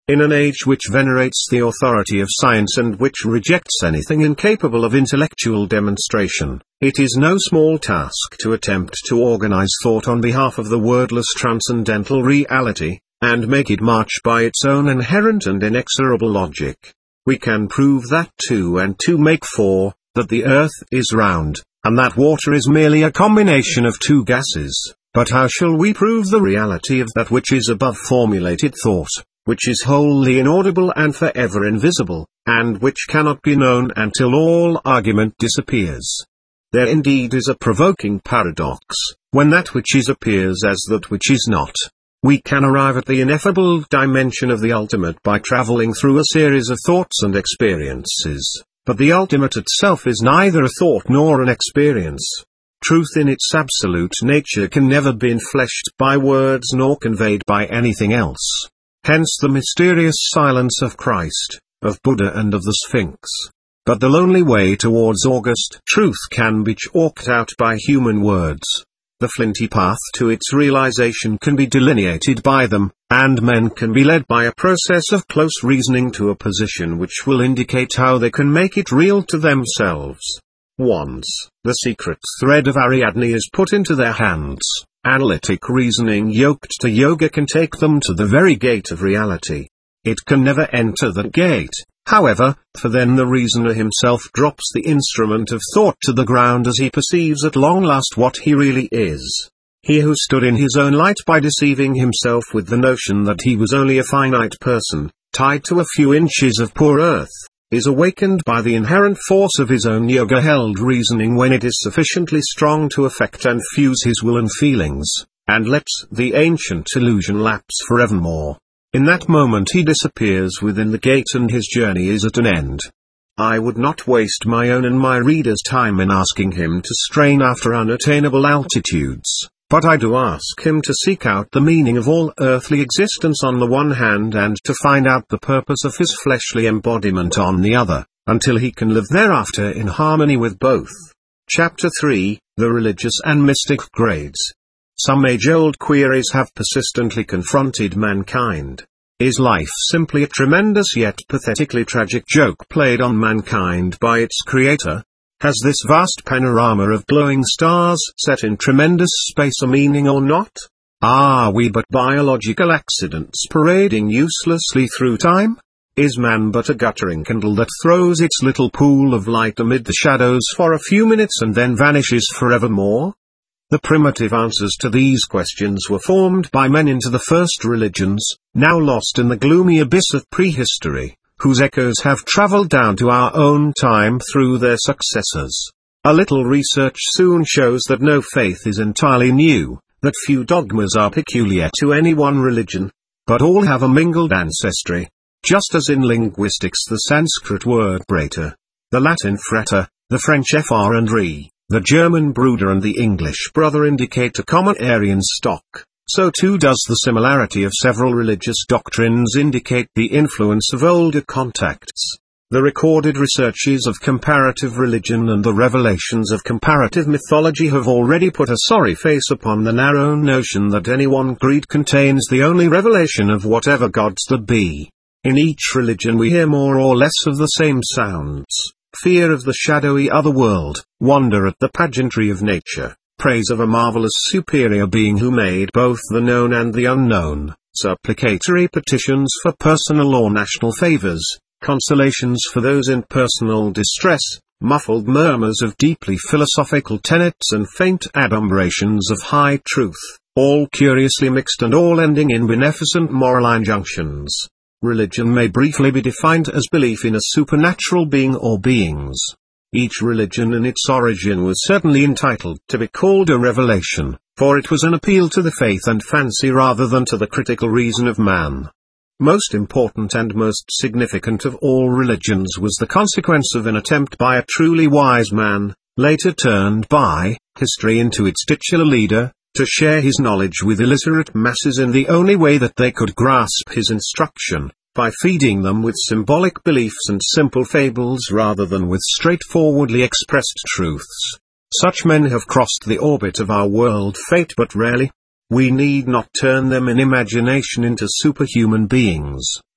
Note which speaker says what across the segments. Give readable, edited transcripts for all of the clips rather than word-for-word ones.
Speaker 1: In an age which venerates the authority of science and which rejects anything incapable of intellectual demonstration, it is no small task to attempt to organize thought on behalf of the wordless transcendental reality, and make it march by its own inherent and inexorable logic. We can prove that 2 and 2 make 4, that the earth is round, and that water is merely a combination of 2 gases, but how shall we prove the reality of that which is above formulated thought, which is wholly inaudible and forever invisible, and which cannot be known until all argument disappears? There indeed is a provoking paradox, when that which is appears as that which is not. We can arrive at the ineffable dimension of the ultimate by traveling through a series of thoughts and experiences, but the ultimate itself is neither a thought nor an experience. Truth in its absolute nature can never be enfleshed by words nor conveyed by anything else. Hence the mysterious silence of Christ, of Buddha and of the Sphinx. But the lonely way towards august truth can be chalked out by human words. The flinty path to its realization can be delineated by them, and men can be led by a process of close reasoning to a position which will indicate how they can make it real to themselves. Once the secret thread of Ariadne is put into their hands, analytic reasoning yoked to yoga can take them to the very gate of reality. It can never enter that gate, however, for then the reasoner himself drops the instrument of thought to the ground as he perceives at long last what he really is. He who stood in his own light by deceiving himself with the notion that he was only a finite person, tied to a few inches of poor earth, is awakened by the inherent force of his own yoga-held reasoning when it is sufficiently strong to affect and fuse his will and feelings, and lets the ancient illusion lapse forevermore. In that moment he disappears within the gate and his journey is at an end. I would not waste my own and my reader's time in asking him to strain after unattainable altitudes, but I do ask him to seek out the meaning of all earthly existence on the one hand and to find out the purpose of his fleshly embodiment on the other, until he can live thereafter in harmony with both. Chapter 3, The Religious and Mystic Grades. Some age-old queries have persistently confronted mankind. Is life simply a tremendous yet pathetically tragic joke played on mankind by its creator? Has this vast panorama of glowing stars set in tremendous space a meaning or not? Are we but biological accidents parading uselessly through time? Is man but a guttering candle that throws its little pool of light amid the shadows for a few minutes and then vanishes forevermore? The primitive answers to these questions were formed by men into the first religions, now lost in the gloomy abyss of prehistory, whose echoes have traveled down to our own time through their successors. A little research soon shows that no faith is entirely new, that few dogmas are peculiar to any one religion, but all have a mingled ancestry. Just as in linguistics the Sanskrit word "brater," the Latin "frater," the French "fr" and "re," the German "Bruder" and the English "brother" indicate a common Aryan stock, so too does the similarity of several religious doctrines indicate the influence of older contacts. The recorded researches of comparative religion and the revelations of comparative mythology have already put a sorry face upon the narrow notion that any one creed contains the only revelation of whatever gods there be. In each religion we hear more or less of the same sounds: fear of the shadowy other world, wonder at the pageantry of nature, praise of a marvelous superior being who made both the known and the unknown, supplicatory petitions for personal or national favors, consolations for those in personal distress, muffled murmurs of deeply philosophical tenets and faint adumbrations of high truth, all curiously mixed and all ending in beneficent moral injunctions. Religion may briefly be defined as belief in a supernatural being or beings. Each religion in its origin was certainly entitled to be called a revelation, for it was an appeal to the faith and fancy rather than to the critical reason of man. Most important and most significant of all religions was the consequence of an attempt by a truly wise man, later turned by history into its titular leader, to share his knowledge with illiterate masses in the only way that they could grasp his instruction, by feeding them with symbolic beliefs and simple fables rather than with straightforwardly expressed truths. Such men have crossed the orbit of our world fate but rarely. We need not turn them in imagination into superhuman beings.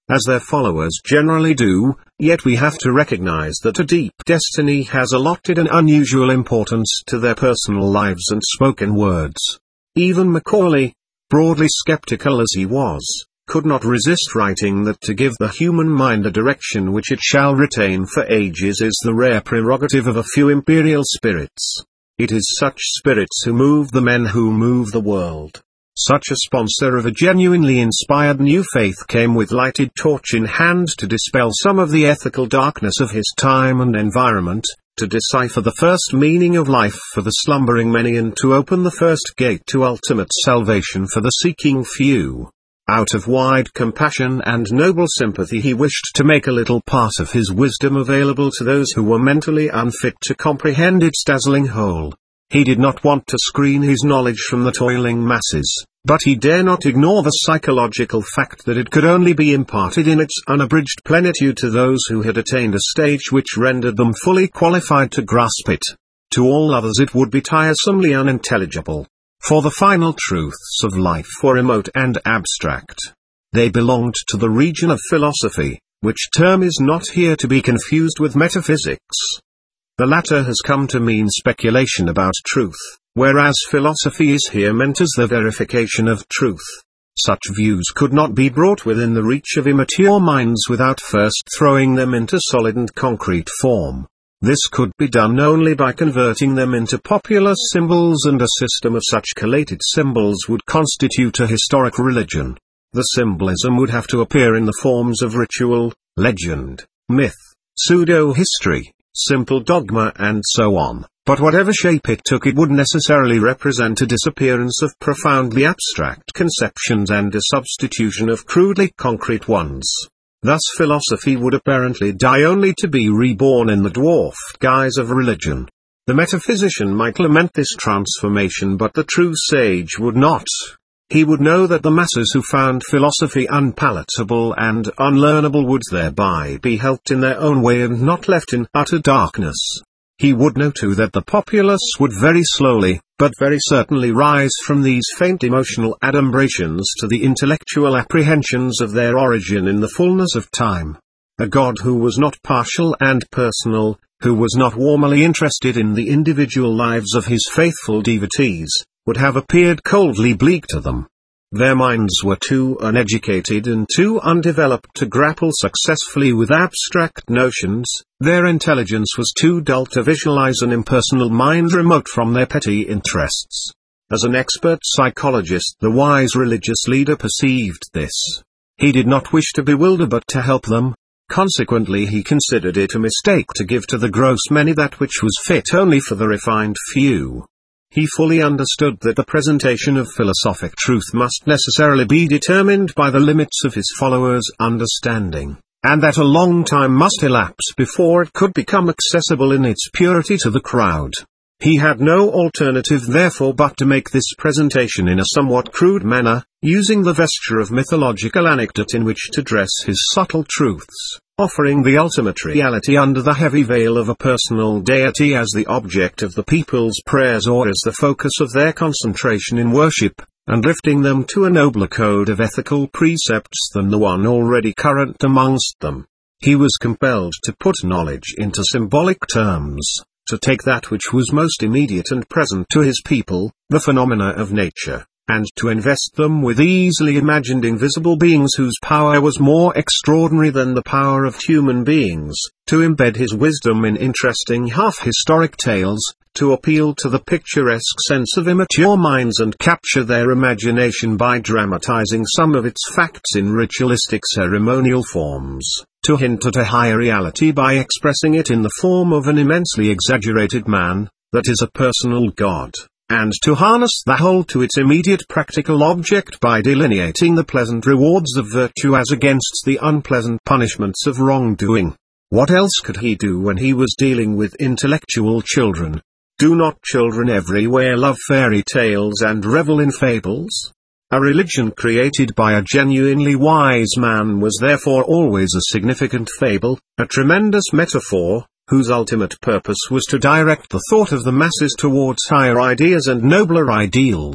Speaker 1: as their followers generally do, yet we have to recognize that a deep destiny has allotted an unusual importance to their personal lives and spoken words. Even Macaulay, broadly skeptical as he was, could not resist writing that to give the human mind a direction which it shall retain for ages is the rare prerogative of a few imperial spirits. It is such spirits who move the men who move the world. Such a sponsor of a genuinely inspired new faith came with lighted torch in hand to dispel some of the ethical darkness of his time and environment, to decipher the first meaning of life for the slumbering many and to open the first gate to ultimate salvation for the seeking few. Out of wide compassion and noble sympathy he wished to make a little part of his wisdom available to those who were mentally unfit to comprehend its dazzling whole. He did not want to screen his knowledge from the toiling masses, but he dare not ignore the psychological fact that it could only be imparted in its unabridged plenitude to those who had attained a stage which rendered them fully qualified to grasp it. To all others it would be tiresomely unintelligible. For the final truths of life were remote and abstract. They belonged to the region of philosophy, which term is not here to be confused with metaphysics. The latter has come to mean speculation about truth, whereas philosophy is here meant as the verification of truth. Such views could not be brought within the reach of immature minds without first throwing them into solid and concrete form. This could be done only by converting them into popular symbols, and a system of such collated symbols would constitute a historic religion. The symbolism would have to appear in the forms of ritual, legend, myth, pseudo-history, simple dogma and so on, but whatever shape it took it would necessarily represent a disappearance of profoundly abstract conceptions and a substitution of crudely concrete ones. Thus philosophy would apparently die only to be reborn in the dwarfed guise of religion. The metaphysician might lament this transformation, but the true sage would not. He would know that the masses who found philosophy unpalatable and unlearnable would thereby be helped in their own way and not left in utter darkness. He would know too that the populace would very slowly, but very certainly rise from these faint emotional adumbrations to the intellectual apprehensions of their origin in the fullness of time. A God who was not partial and personal, who was not warmly interested in the individual lives of his faithful devotees, would have appeared coldly bleak to them. Their minds were too uneducated and too undeveloped to grapple successfully with abstract notions, their intelligence was too dull to visualize an impersonal mind remote from their petty interests. As an expert psychologist, the wise religious leader perceived this. He did not wish to bewilder but to help them. Consequently he considered it a mistake to give to the gross many that which was fit only for the refined few. He fully understood that the presentation of philosophic truth must necessarily be determined by the limits of his followers' understanding, and that a long time must elapse before it could become accessible in its purity to the crowd. He had no alternative therefore but to make this presentation in a somewhat crude manner, using the vesture of mythological anecdote in which to dress his subtle truths, offering the ultimate reality under the heavy veil of a personal deity as the object of the people's prayers or as the focus of their concentration in worship, and lifting them to a nobler code of ethical precepts than the one already current amongst them. He was compelled to put knowledge into symbolic terms, to take that which was most immediate and present to his people, the phenomena of nature, and to invest them with easily imagined invisible beings whose power was more extraordinary than the power of human beings, to embed his wisdom in interesting half-historic tales, to appeal to the picturesque sense of immature minds and capture their imagination by dramatizing some of its facts in ritualistic ceremonial forms, to hint at a higher reality by expressing it in the form of an immensely exaggerated man, that is a personal God, and to harness the whole to its immediate practical object by delineating the pleasant rewards of virtue as against the unpleasant punishments of wrongdoing. What else could he do when he was dealing with intellectual children? Do not children everywhere love fairy tales and revel in fables? A religion created by a genuinely wise man was therefore always a significant fable, a tremendous metaphor, whose ultimate purpose was to direct the thought of the masses towards higher ideas and nobler ideals.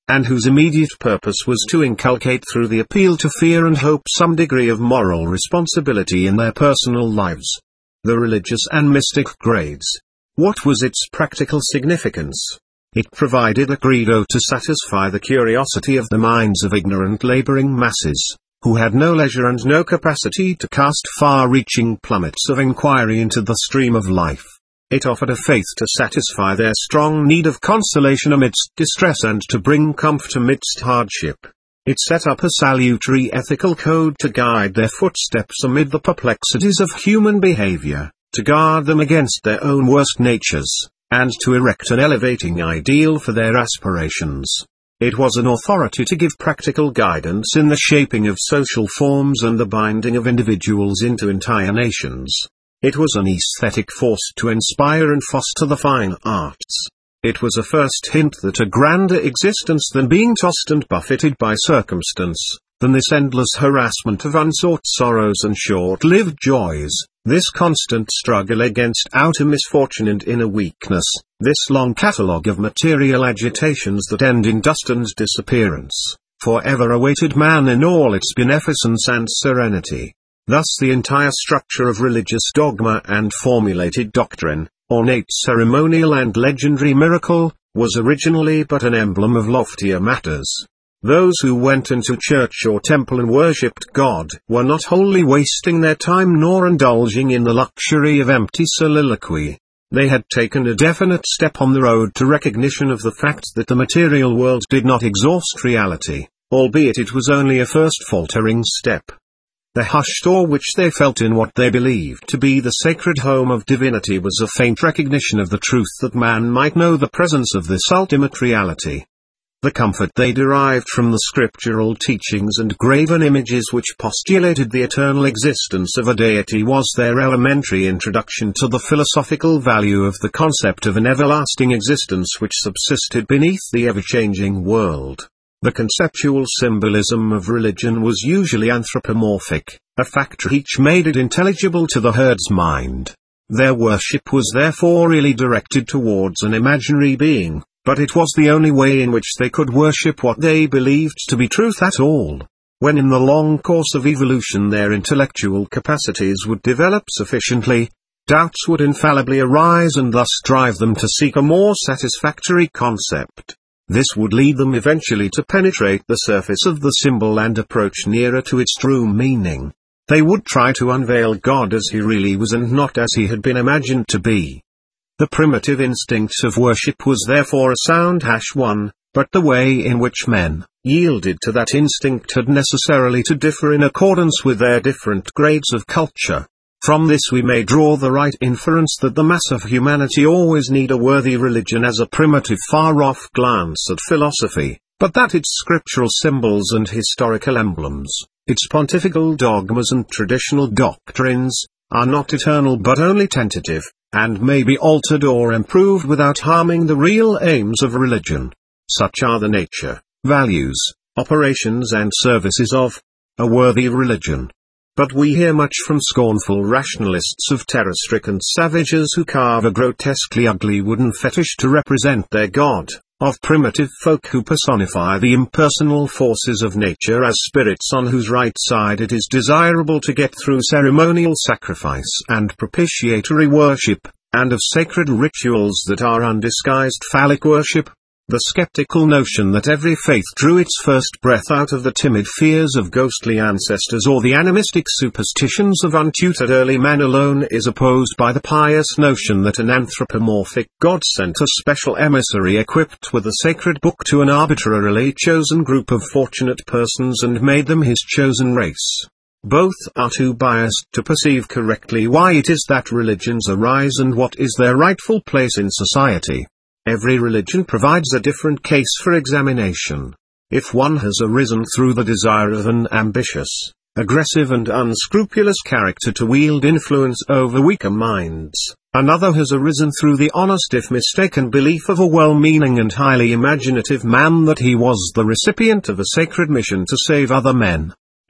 Speaker 1: and whose immediate purpose was to inculcate through the appeal to fear and hope some degree of moral responsibility in their personal lives. The religious and mystic grades. What was its practical significance? It provided a credo to satisfy the curiosity of the minds of ignorant laboring masses, who had no leisure and no capacity to cast far-reaching plummets of inquiry into the stream of life. It offered a faith to satisfy their strong need of consolation amidst distress and to bring comfort amidst hardship. It set up a salutary ethical code to guide their footsteps amid the perplexities of human behavior, to guard them against their own worst natures, and to erect an elevating ideal for their aspirations. It was an authority to give practical guidance in the shaping of social forms and the binding of individuals into entire nations. It was an aesthetic force to inspire and foster the fine arts. It was a first hint that a grander existence than being tossed and buffeted by circumstance, than this endless harassment of unsought sorrows and short-lived joys, this constant struggle against outer misfortune and inner weakness, this long catalogue of material agitations that end in dust and disappearance, forever awaited man in all its beneficence and serenity. Thus the entire structure of religious dogma and formulated doctrine, ornate ceremonial and legendary miracle, was originally but an emblem of loftier matters. Those who went into church or temple and worshipped God were not wholly wasting their time nor indulging in the luxury of empty soliloquy. They had taken a definite step on the road to recognition of the fact that the material world did not exhaust reality, albeit it was only a first faltering step. The hushed awe which they felt in what they believed to be the sacred home of divinity was a faint recognition of the truth that man might know the presence of this ultimate reality. The comfort they derived from the scriptural teachings and graven images which postulated the eternal existence of a deity was their elementary introduction to the philosophical value of the concept of an everlasting existence which subsisted beneath the ever-changing world. The conceptual symbolism of religion was usually anthropomorphic, a factor each made it intelligible to the herd's mind. Their worship was therefore really directed towards an imaginary being, but it was the only way in which they could worship what they believed to be truth at all. When in the long course of evolution their intellectual capacities would develop sufficiently, doubts would infallibly arise and thus drive them to seek a more satisfactory concept. This would lead them eventually to penetrate the surface of the symbol and approach nearer to its true meaning. They would try to unveil God as he really was and not as he had been imagined to be. The primitive instinct of worship was therefore a sound one, but the way in which men yielded to that instinct had necessarily to differ in accordance with their different grades of culture. From this we may draw the right inference that the mass of humanity always need a worthy religion as a primitive far-off glance at philosophy, but that its scriptural symbols and historical emblems, its pontifical dogmas and traditional doctrines, are not eternal but only tentative, and may be altered or improved without harming the real aims of religion. Such are the nature, values, operations and services of a worthy religion. But we hear much from scornful rationalists of terror-stricken savages who carve a grotesquely ugly wooden fetish to represent their god, of primitive folk who personify the impersonal forces of nature as spirits on whose right side it is desirable to get through ceremonial sacrifice and propitiatory worship, and of sacred rituals that are undisguised phallic worship. The skeptical notion that every faith drew its first breath out of the timid fears of ghostly ancestors or the animistic superstitions of untutored early men alone is opposed by the pious notion that an anthropomorphic God sent a special emissary equipped with a sacred book to an arbitrarily chosen group of fortunate persons and made them his chosen race. Both are too biased to perceive correctly why it is that religions arise and what is their rightful place in society. Every religion provides a different case for examination. If one has arisen through the desire of an ambitious, aggressive and unscrupulous character to wield influence over weaker minds, another has arisen through the honest if mistaken belief of a well-meaning and highly imaginative man that he was the recipient of a sacred mission to save other men.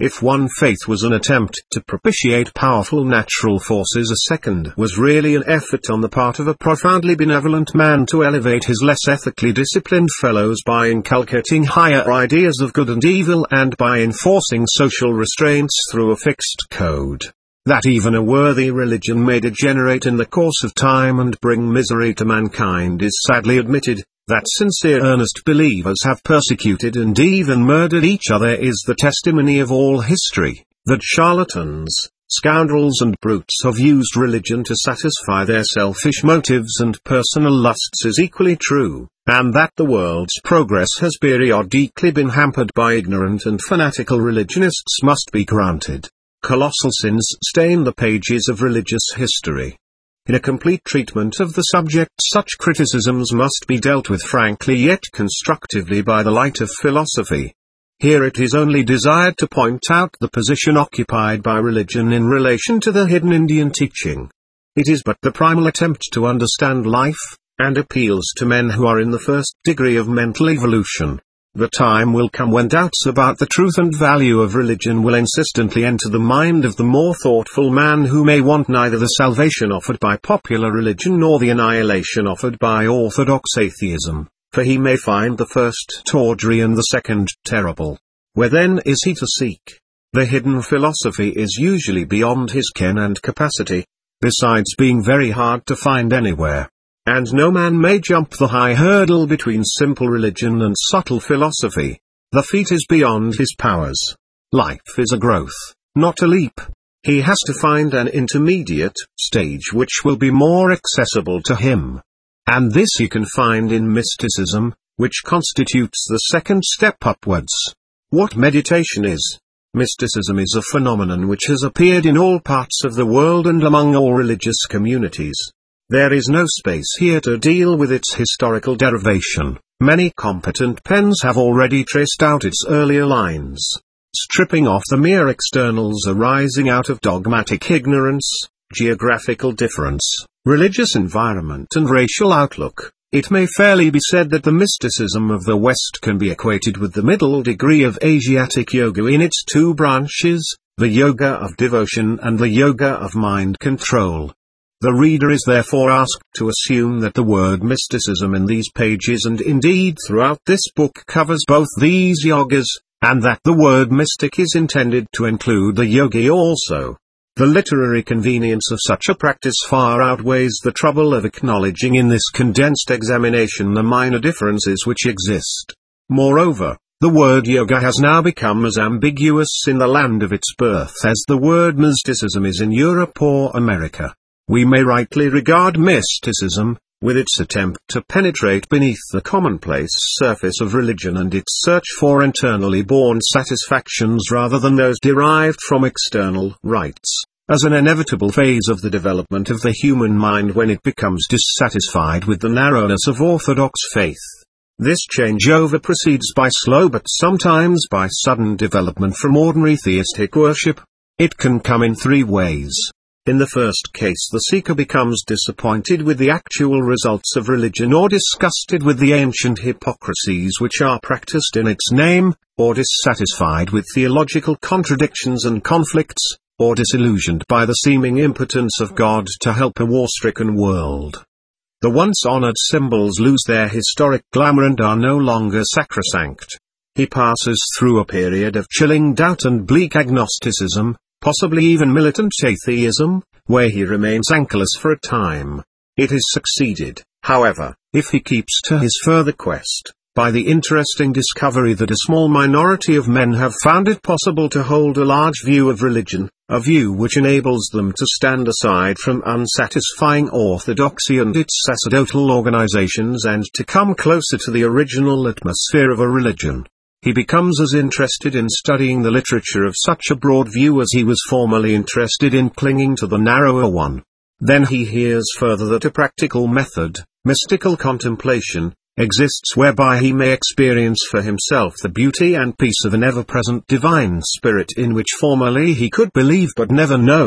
Speaker 1: If one faith was an attempt to propitiate powerful natural forces, a second was really an effort on the part of a profoundly benevolent man to elevate his less ethically disciplined fellows by inculcating higher ideas of good and evil and by enforcing social restraints through a fixed code. That even a worthy religion may degenerate in the course of time and bring misery to mankind is sadly admitted. That sincere earnest believers have persecuted and even murdered each other is the testimony of all history. That charlatans, scoundrels and brutes have used religion to satisfy their selfish motives and personal lusts is equally true, and that the world's progress has periodically been hampered by ignorant and fanatical religionists must be granted. Colossal sins stain the pages of religious history. In a complete treatment of the subject, such criticisms must be dealt with frankly yet constructively by the light of philosophy. Here it is only desired to point out the position occupied by religion in relation to the hidden Indian teaching. It is but the primal attempt to understand life, and appeals to men who are in the first degree of mental evolution. The time will come when doubts about the truth and value of religion will insistently enter the mind of the more thoughtful man, who may want neither the salvation offered by popular religion nor the annihilation offered by orthodox atheism, for he may find the first tawdry and the second terrible. Where then is he to seek? The hidden philosophy is usually beyond his ken and capacity, besides being very hard to find anywhere. And no man may jump the high hurdle between simple religion and subtle philosophy. The feat is beyond his powers. Life is a growth, not a leap. He has to find an intermediate stage which will be more accessible to him. And this he can find in mysticism, which constitutes the second step upwards. What meditation is? Mysticism is a phenomenon which has appeared in all parts of the world and among all religious communities. There is no space here to deal with its historical derivation. Many competent pens have already traced out its earlier lines. Stripping off the mere externals arising out of dogmatic ignorance, geographical difference, religious environment and racial outlook, it may fairly be said that the mysticism of the West can be equated with the middle degree of Asiatic yoga in its two branches, the yoga of devotion and the yoga of mind control. The reader is therefore asked to assume that the word mysticism in these pages and indeed throughout this book covers both these yogas, and that the word mystic is intended to include the yogi also. The literary convenience of such a practice far outweighs the trouble of acknowledging in this condensed examination the minor differences which exist. Moreover, the word yoga has now become as ambiguous in the land of its birth as the word mysticism is in Europe or America. We may rightly regard mysticism, with its attempt to penetrate beneath the commonplace surface of religion and its search for internally born satisfactions rather than those derived from external rites, as an inevitable phase of the development of the human mind when it becomes dissatisfied with the narrowness of orthodox faith. This changeover proceeds by slow but sometimes by sudden development from ordinary theistic worship. It can come in three ways. In the first case, the seeker becomes disappointed with the actual results of religion or disgusted with the ancient hypocrisies which are practiced in its name, or dissatisfied with theological contradictions and conflicts, or disillusioned by the seeming impotence of God to help a war-stricken world. The once honored symbols lose their historic glamour and are no longer sacrosanct. He passes through a period of chilling doubt and bleak agnosticism, possibly even militant atheism, where he remains anchorless for a time. It is succeeded, however, if he keeps to his further quest, by the interesting discovery that a small minority of men have found it possible to hold a large view of religion, a view which enables them to stand aside from unsatisfying orthodoxy and its sacerdotal organizations and to come closer to the original atmosphere of a religion. He becomes as interested in studying the literature of such a broad view as he was formerly interested in clinging to the narrower one. Then he hears further that a practical method, mystical contemplation, exists whereby he may experience for himself the beauty and peace of an ever-present divine spirit in which formerly he could believe but never know.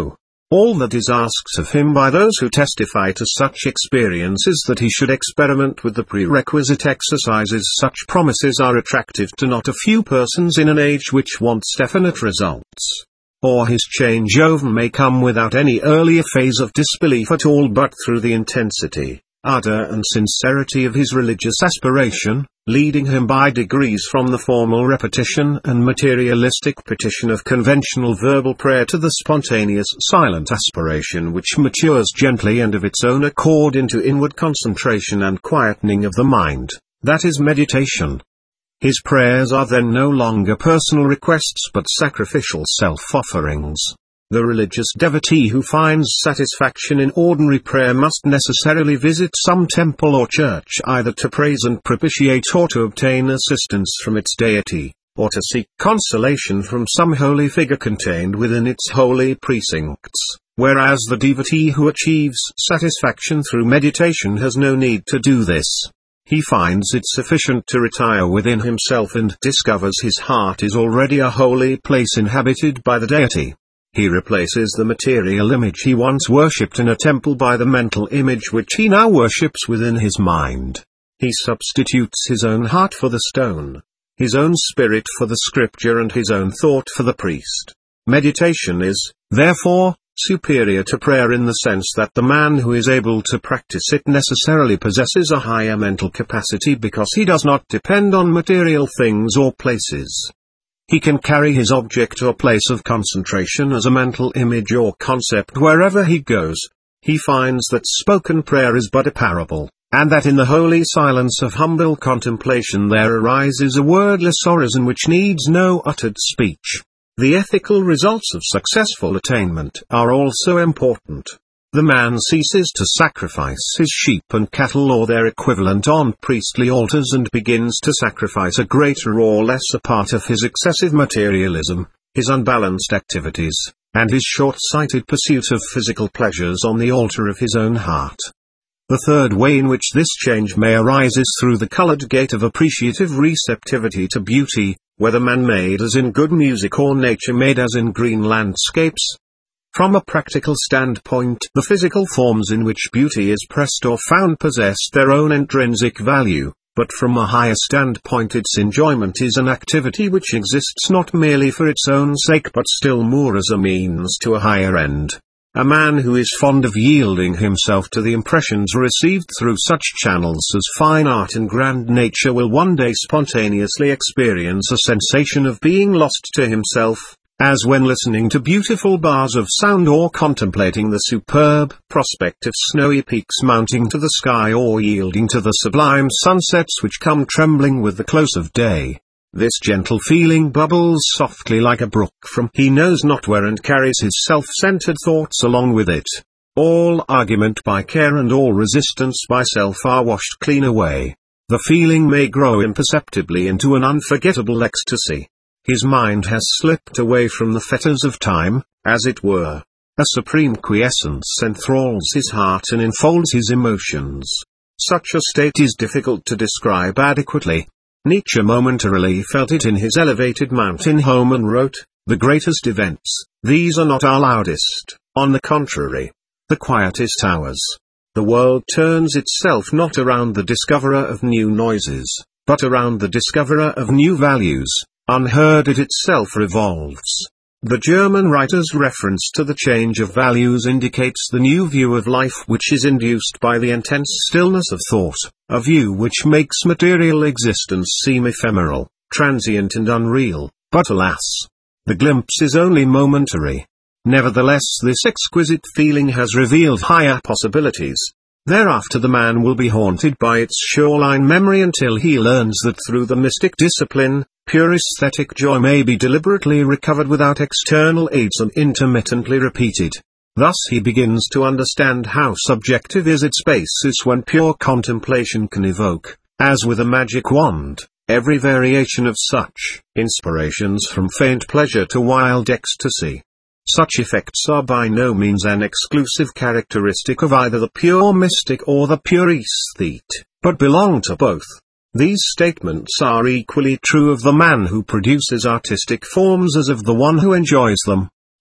Speaker 1: All that is asked of him by those who testify to such experience is that he should experiment with the prerequisite exercises. Such promises are attractive to not a few persons in an age which wants definite results. Or his changeover may come without any earlier phase of disbelief at all, but through the intensity, ardor and sincerity of his religious aspiration, leading him by degrees from the formal repetition and materialistic petition of conventional verbal prayer to the spontaneous silent aspiration which matures gently and of its own accord into inward concentration and quietening of the mind, that is meditation. His prayers are then no longer personal requests but sacrificial self-offerings. The religious devotee who finds satisfaction in ordinary prayer must necessarily visit some temple or church either to praise and propitiate or to obtain assistance from its deity, or to seek consolation from some holy figure contained within its holy precincts, whereas the devotee who achieves satisfaction through meditation has no need to do this. He finds it sufficient to retire within himself and discovers his heart is already a holy place inhabited by the deity. He replaces the material image he once worshipped in a temple by the mental image which he now worships within his mind. He substitutes his own heart for the stone, his own spirit for the scripture and his own thought for the priest. Meditation is, therefore, superior to prayer in the sense that the man who is able to practice it necessarily possesses a higher mental capacity because he does not depend on material things or places. He can carry his object or place of concentration as a mental image or concept wherever he goes. He finds that spoken prayer is but a parable, and that in the holy silence of humble contemplation there arises a wordless orison which needs no uttered speech. The ethical results of successful attainment are also important. The man ceases to sacrifice his sheep and cattle or their equivalent on priestly altars and begins to sacrifice a greater or lesser part of his excessive materialism, his unbalanced activities, and his short-sighted pursuit of physical pleasures on the altar of his own heart. The third way in which this change may arise is through the colored gate of appreciative receptivity to beauty, whether man-made as in good music or nature-made as in green landscapes. From a practical standpoint, the physical forms in which beauty is pressed or found possess their own intrinsic value, but from a higher standpoint its enjoyment is an activity which exists not merely for its own sake but still more as a means to a higher end. A man who is fond of yielding himself to the impressions received through such channels as fine art and grand nature will one day spontaneously experience a sensation of being lost to himself, as when listening to beautiful bars of sound or contemplating the superb prospect of snowy peaks mounting to the sky or yielding to the sublime sunsets which come trembling with the close of day. This gentle feeling bubbles softly like a brook from he knows not where and carries his self-centered thoughts along with it. All argument by care and all resistance by self are washed clean away. The feeling may grow imperceptibly into an unforgettable ecstasy. His mind has slipped away from the fetters of time, as it were. A supreme quiescence enthralls his heart and enfolds his emotions. Such a state is difficult to describe adequately. Nietzsche momentarily felt it in his elevated mountain home and wrote, "The greatest events, these are not our loudest, on the contrary, the quietest hours. The world turns itself not around the discoverer of new noises, but around the discoverer of new values. Unheard it itself revolves." The German writer's reference to the change of values indicates the new view of life which is induced by the intense stillness of thought, a view which makes material existence seem ephemeral, transient and unreal, but alas, the glimpse is only momentary. Nevertheless, this exquisite feeling has revealed higher possibilities. Thereafter the man will be haunted by its shoreline memory until he learns that through the mystic discipline, pure aesthetic joy may be deliberately recovered without external aids and intermittently repeated. Thus he begins to understand how subjective is its basis when pure contemplation can evoke, as with a magic wand, every variation of such inspirations from faint pleasure to wild ecstasy. Such effects are by no means an exclusive characteristic of either the pure mystic or the pure aesthete, but belong to both. These statements are equally true of the man who produces artistic forms as of the one who enjoys them.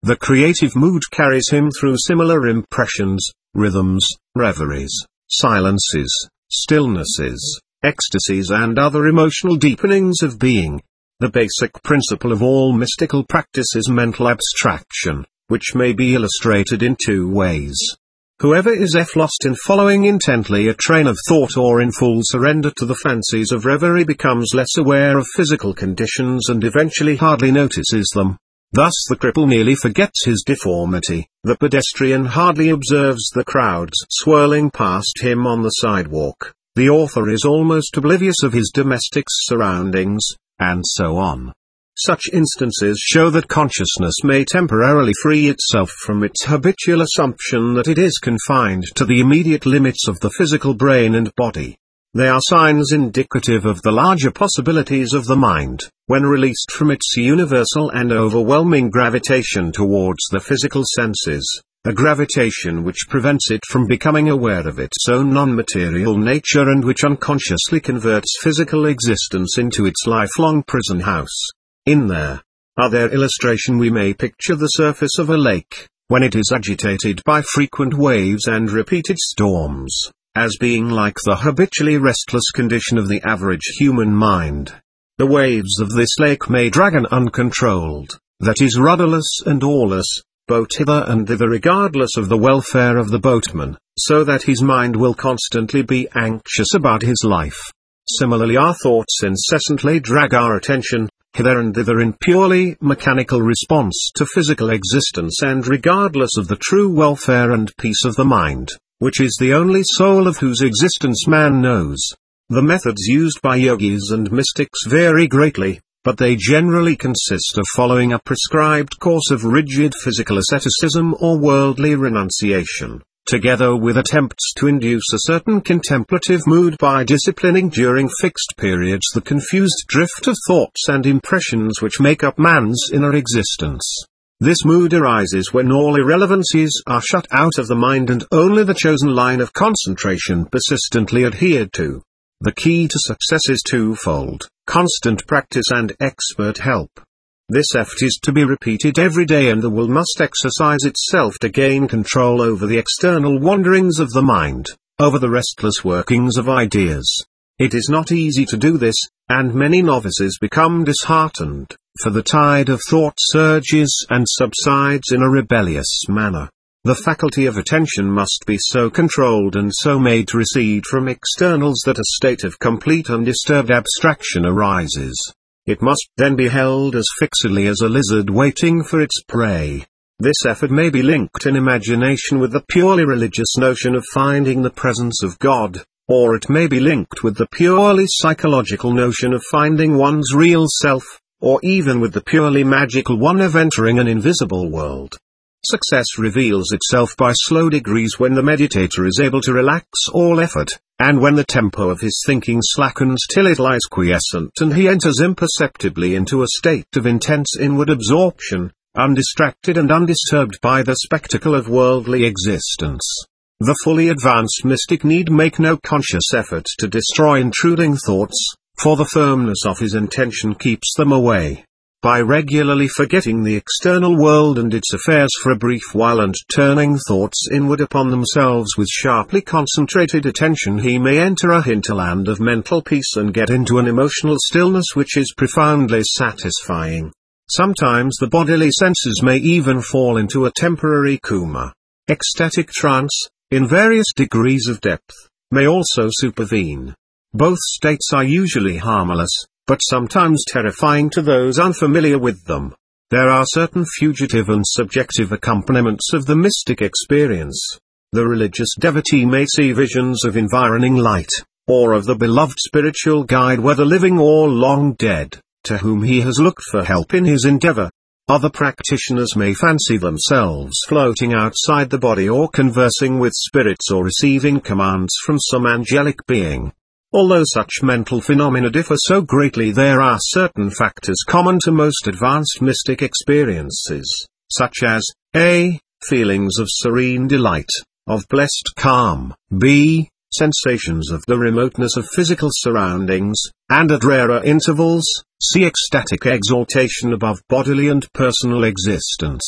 Speaker 1: The creative mood carries him through similar impressions, rhythms, reveries, silences, stillnesses, ecstasies and other emotional deepenings of being. The basic principle of all mystical practice is mental abstraction, which may be illustrated in two ways. Whoever is lost in following intently a train of thought or in full surrender to the fancies of reverie becomes less aware of physical conditions and eventually hardly notices them. Thus the cripple nearly forgets his deformity, the pedestrian hardly observes the crowds swirling past him on the sidewalk, the author is almost oblivious of his domestic surroundings, and so on. Such instances show that consciousness may temporarily free itself from its habitual assumption that it is confined to the immediate limits of the physical brain and body. They are signs indicative of the larger possibilities of the mind, when released from its universal and overwhelming gravitation towards the physical senses, a gravitation which prevents it from becoming aware of its own non-material nature and which unconsciously converts physical existence into its lifelong prison house. In their other illustration we may picture the surface of a lake, when it is agitated by frequent waves and repeated storms, as being like the habitually restless condition of the average human mind. The waves of this lake may drag an uncontrolled, that is rudderless and oarless, boat hither and thither regardless of the welfare of the boatman, so that his mind will constantly be anxious about his life. Similarly our thoughts incessantly drag our attention hither and thither in purely mechanical response to physical existence and regardless of the true welfare and peace of the mind, which is the only soul of whose existence man knows. The methods used by yogis and mystics vary greatly, but they generally consist of following a prescribed course of rigid physical asceticism or worldly renunciation, together with attempts to induce a certain contemplative mood by disciplining during fixed periods the confused drift of thoughts and impressions which make up man's inner existence. This mood arises when all irrelevancies are shut out of the mind and only the chosen line of concentration persistently adhered to. The key to success is twofold: constant practice and expert help. This effort is to be repeated every day and the will must exercise itself to gain control over the external wanderings of the mind, over the restless workings of ideas. It is not easy to do this, and many novices become disheartened, for the tide of thought surges and subsides in a rebellious manner. The faculty of attention must be so controlled and so made to recede from externals that a state of complete undisturbed abstraction arises. It must then be held as fixedly as a lizard waiting for its prey. This effort may be linked in imagination with the purely religious notion of finding the presence of God, or it may be linked with the purely psychological notion of finding one's real self, or even with the purely magical one of entering an invisible world. Success reveals itself by slow degrees when the meditator is able to relax all effort, and when the tempo of his thinking slackens till it lies quiescent and he enters imperceptibly into a state of intense inward absorption, undistracted and undisturbed by the spectacle of worldly existence. The fully advanced mystic need make no conscious effort to destroy intruding thoughts, for the firmness of his intention keeps them away. By regularly forgetting the external world and its affairs for a brief while and turning thoughts inward upon themselves with sharply concentrated attention, he may enter a hinterland of mental peace and get into an emotional stillness which is profoundly satisfying. Sometimes the bodily senses may even fall into a temporary coma. Ecstatic trance, in various degrees of depth, may also supervene. Both states are usually harmless, but sometimes terrifying to those unfamiliar with them. There are certain fugitive and subjective accompaniments of the mystic experience. The religious devotee may see visions of environing light, or of the beloved spiritual guide whether living or long dead, to whom he has looked for help in his endeavor. Other practitioners may fancy themselves floating outside the body or conversing with spirits or receiving commands from some angelic being. Although such mental phenomena differ so greatly, there are certain factors common to most advanced mystic experiences, such as a. feelings of serene delight, of blessed calm, b. sensations of the remoteness of physical surroundings, and at rarer intervals, c. ecstatic exaltation above bodily and personal existence.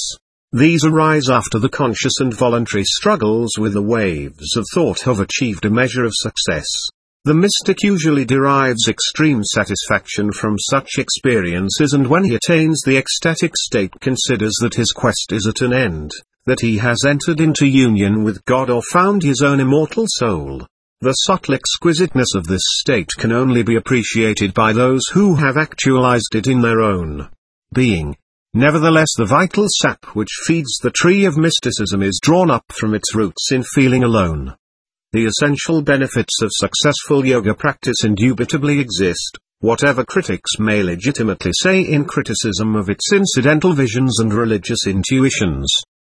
Speaker 1: These arise after the conscious and voluntary struggles with the waves of thought have achieved a measure of success. The mystic usually derives extreme satisfaction from such experiences, and when he attains the ecstatic state considers that his quest is at an end, that he has entered into union with God or found his own immortal soul. The subtle exquisiteness of this state can only be appreciated by those who have actualized it in their own being. Nevertheless, the vital sap which feeds the tree of mysticism is drawn up from its roots in feeling alone. The essential benefits of successful yoga practice indubitably exist, whatever critics may legitimately say in criticism of its incidental visions and religious intuitions.